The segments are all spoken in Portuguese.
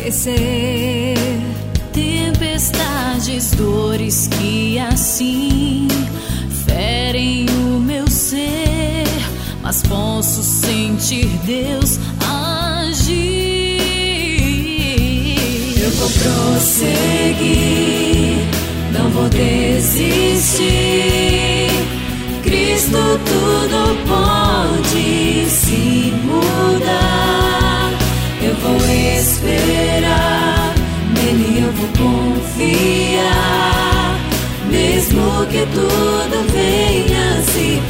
esquecer tempestades, dores que assim ferem o meu ser, mas posso sentir Deus agir. Eu vou prosseguir, não vou desistir. Cristo tudo pode se mudar. Eu vou esperar, nele eu vou confiar, mesmo que tudo venha se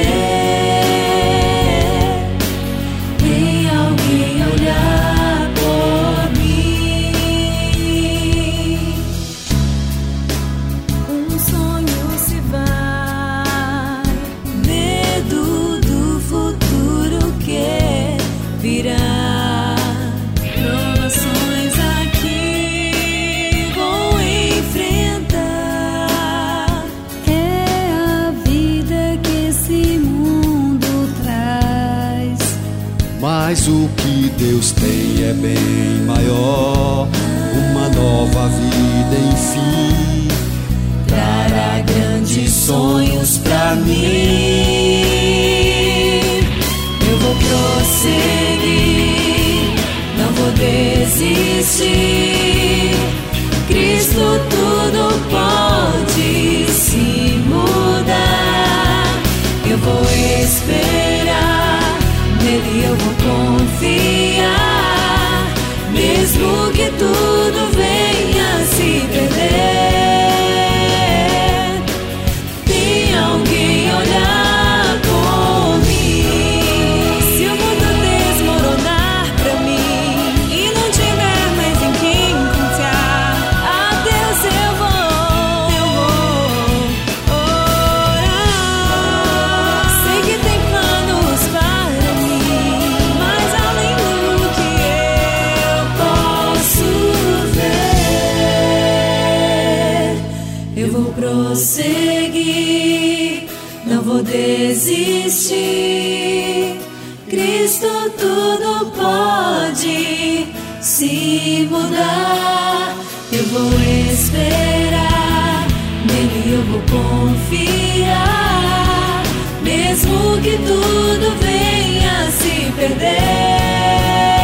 perder. Tem alguém a olhar por mim. Um sonho se vai, medo do futuro que virá. Provações aqui vou enfrentar. É a vida que esse mundo traz. Mas o que Deus tem é bem maior. Uma nova vida, enfim, Trará grandes sonhos pra mim. Eu vou prosseguir, não vou desistir. Cristo tudo pode se mudar. Eu vou esperar, nele eu vou confiar, mesmo que tudo venha se perder. Tem alguém a olhar por mim. Se o mundo desmoronar pra mim e não tiver mais em quem confiar, a Deus eu vou orar. Sei que tem planos para mim, mas além do que eu posso ver, eu vou prosseguir, não vou desistir. Cristo tudo pode se mudar. Eu vou esperar, nele eu vou confiar, mesmo que tudo venha se perder.